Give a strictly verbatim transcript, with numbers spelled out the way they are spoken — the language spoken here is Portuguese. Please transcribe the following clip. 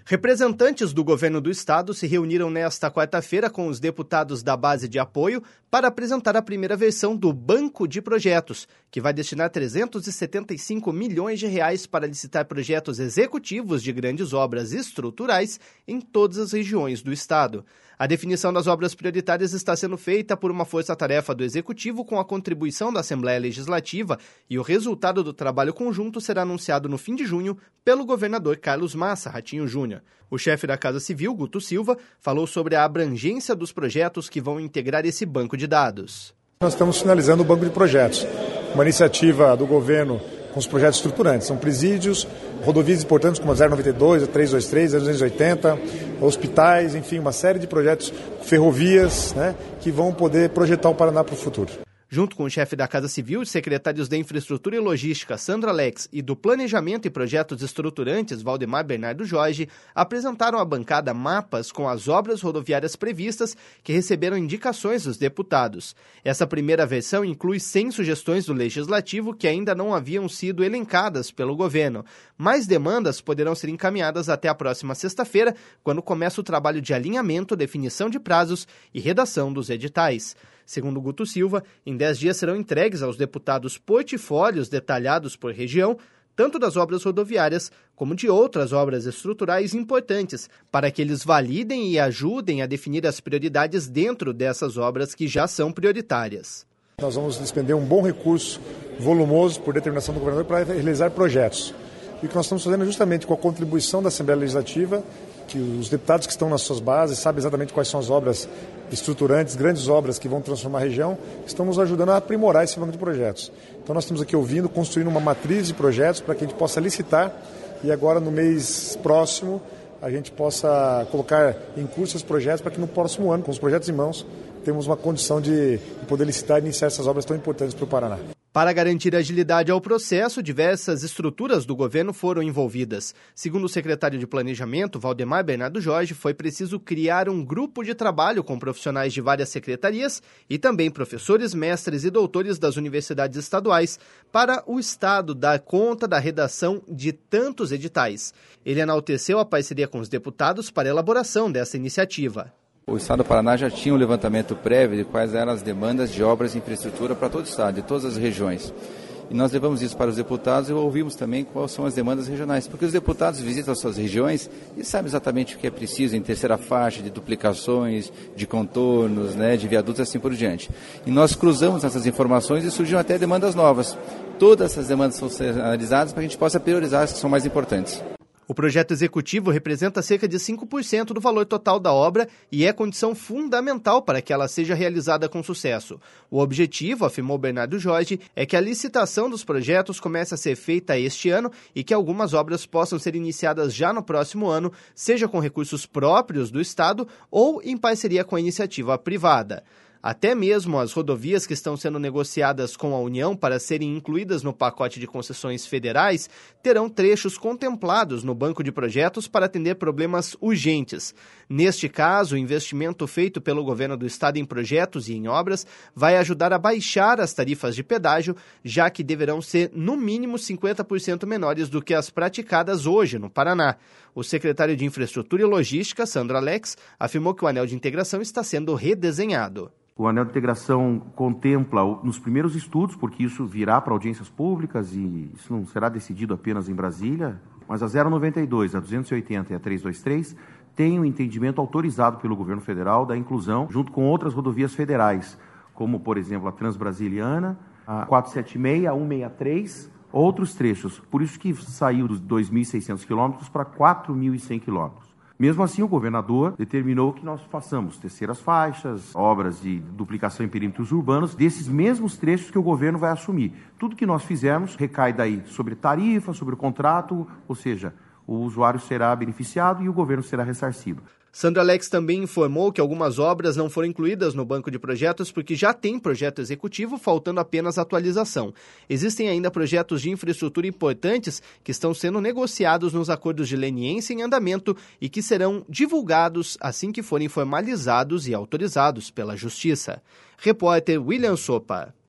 Representantes do governo do estado se reuniram nesta quarta-feira com os deputados da base de apoio para apresentar a primeira versão do Banco de Projetos, que vai destinar trezentos e setenta e cinco milhões de reais para licitar projetos executivos de grandes obras estruturais em todas as regiões do estado. A definição das obras prioritárias está sendo feita por uma força-tarefa do Executivo com a contribuição da Assembleia Legislativa e o resultado do trabalho conjunto será anunciado no fim de junho pelo governador Carlos Massa Ratinho Júnior. O chefe da Casa Civil, Guto Silva, falou sobre a abrangência dos projetos que vão integrar esse banco de dados. Nós estamos finalizando o Banco de Projetos, uma iniciativa do governo com os projetos estruturantes. São presídios, rodovias importantes como a zero noventa e dois, a trezentos e vinte e três, a duzentos e oitenta, hospitais, enfim, uma série de projetos, ferrovias, né, que vão poder projetar o Paraná para o futuro. Junto com o chefe da Casa Civil, os secretários da Infraestrutura e Logística, Sandra Alex, e do Planejamento e Projetos Estruturantes, Valdemar Bernardo Jorge, apresentaram à bancada mapas com as obras rodoviárias previstas que receberam indicações dos deputados. Essa primeira versão inclui cem sugestões do Legislativo que ainda não haviam sido elencadas pelo governo. Mais demandas poderão ser encaminhadas até a próxima sexta-feira, quando começa o trabalho de alinhamento, definição de prazos e redação dos editais. Segundo Guto Silva, em dez dias serão entregues aos deputados portfólios detalhados por região, tanto das obras rodoviárias como de outras obras estruturais importantes, para que eles validem e ajudem a definir as prioridades dentro dessas obras que já são prioritárias. Nós vamos despender um bom recurso volumoso por determinação do governador para realizar projetos. E o que nós estamos fazendo é justamente com a contribuição da Assembleia Legislativa, que os deputados que estão nas suas bases sabem exatamente quais são as obras estruturantes, grandes obras que vão transformar a região, estão nos ajudando a aprimorar esse banco de projetos. Então nós estamos aqui ouvindo, construindo uma matriz de projetos para que a gente possa licitar e agora no mês próximo a gente possa colocar em curso esses projetos para que no próximo ano, com os projetos em mãos, temos uma condição de poder licitar e iniciar essas obras tão importantes para o Paraná. Para garantir agilidade ao processo, diversas estruturas do governo foram envolvidas. Segundo o secretário de Planejamento, Valdemar Bernardo Jorge, foi preciso criar um grupo de trabalho com profissionais de várias secretarias e também professores, mestres e doutores das universidades estaduais para o Estado dar conta da redação de tantos editais. Ele enalteceu a parceria com os deputados para a elaboração dessa iniciativa. O Estado do Paraná já tinha um levantamento prévio de quais eram as demandas de obras de infraestrutura para todo o Estado, de todas as regiões. E nós levamos isso para os deputados e ouvimos também quais são as demandas regionais, porque os deputados visitam as suas regiões e sabem exatamente o que é preciso em terceira faixa, de duplicações, de contornos, né, de viadutos e assim por diante. E nós cruzamos essas informações e surgiram até demandas novas. Todas essas demandas são analisadas para que a gente possa priorizar as que são mais importantes. O projeto executivo representa cerca de cinco por cento do valor total da obra e é condição fundamental para que ela seja realizada com sucesso. O objetivo, afirmou Bernardo Jorge, é que a licitação dos projetos comece a ser feita este ano e que algumas obras possam ser iniciadas já no próximo ano, seja com recursos próprios do Estado ou em parceria com a iniciativa privada. Até mesmo as rodovias que estão sendo negociadas com a União para serem incluídas no pacote de concessões federais terão trechos contemplados no banco de projetos para atender problemas urgentes. Neste caso, o investimento feito pelo governo do estado em projetos e em obras vai ajudar a baixar as tarifas de pedágio, já que deverão ser no mínimo cinquenta por cento menores do que as praticadas hoje no Paraná. O secretário de Infraestrutura e Logística, Sandra Alex, afirmou que o anel de integração está sendo redesenhado. O anel de integração contempla, nos primeiros estudos, porque isso virá para audiências públicas e isso não será decidido apenas em Brasília, mas a zero noventa e dois, a duzentos e oitenta e a trezentos e vinte e três têm um entendimento autorizado pelo governo federal da inclusão junto com outras rodovias federais, como, por exemplo, a Transbrasiliana, a quatrocentos e setenta e seis, a cento e sessenta e três, outros trechos. Por isso que saiu dos dois mil e seiscentos quilômetros para quatro mil e cem quilômetros. Mesmo assim, o governador determinou que nós façamos terceiras faixas, obras de duplicação em perímetros urbanos, desses mesmos trechos que o governo vai assumir. Tudo que nós fizermos recai daí sobre tarifa, sobre o contrato, ou seja, o usuário será beneficiado e o governo será ressarcido. Sandra Alex também informou que algumas obras não foram incluídas no banco de projetos porque já tem projeto executivo, faltando apenas atualização. Existem ainda projetos de infraestrutura importantes que estão sendo negociados nos acordos de leniência em andamento e que serão divulgados assim que forem formalizados e autorizados pela Justiça. Repórter William Sopa.